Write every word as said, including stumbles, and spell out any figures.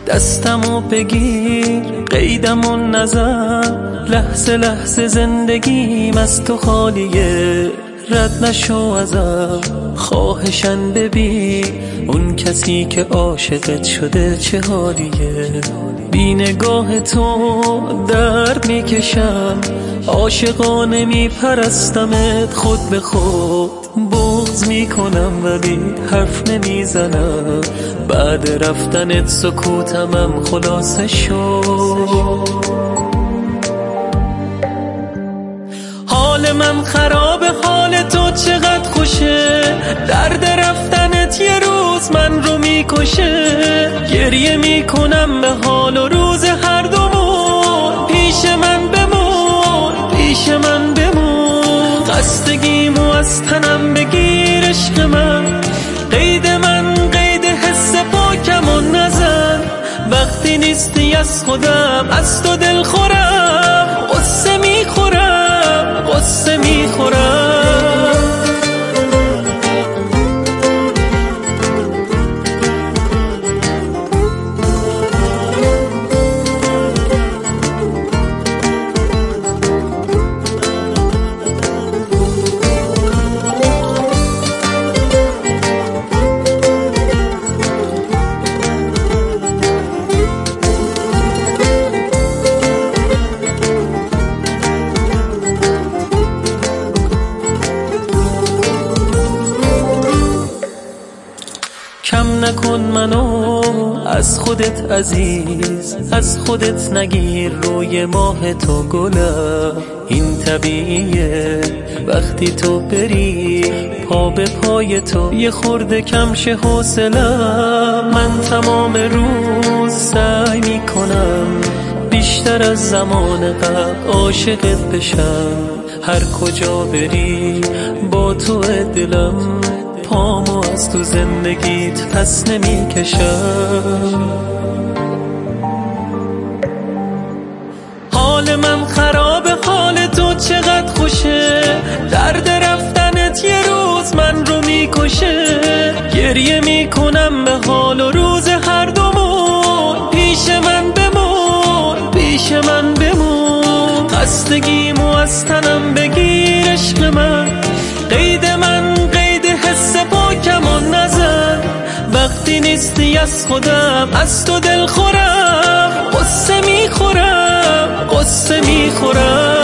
دستمو بگیر قیدمو نزن، لحظه لحظه زندگیم از تو خالیه. رد نشو ازم خواهشن ببین اون کسی که عاشقت شده چه حالیه. بی نگاه تو درد میکشم، عاشقانه میپرستمت خود به خود. بغض میکنم ولی حرف نمیزنم، بعد رفتنت سکوتمم خلاصه شد. حال من خرابه، حال تو چقدر خوشه، درد رفتنت یه روز من رو میکشه. گریه میکنم به حال و روز هر دومون، پیش من بمون پیش من بمون. خستگیمو از تنم بگیر عشق من، قید من قید حس پاکمو نزن. وقتی نیستی از خودم از تو دل خورم، قصه میخورم قصه میخورم. کم نکن منو از خودت عزیز، از خودت نگیر روی ماه تو گلم. این طبیعیه وقتی تو بری، پا به پای تو یه خورده کم شه حوصلم. من تمام روز سعی میکنم بیشتر از زمان قبل عاشقت بشم. هر کجا بری با تو دلم، پامو از تو زندگیت پس نمی کشم. حال من خرابه، حال تو چقدر خوشه، درد رفتنت یه روز من رو میکشه. گریه میکنم به حال و روز هر دومون، پیش من بمون پیش من بمون. خستگیمو از تنم بگیر عشق من، قید من قید حس پاکمو نزن. وقتی نیستی از خودم از تو دل خورم، قصه میخورم قصه میخورم.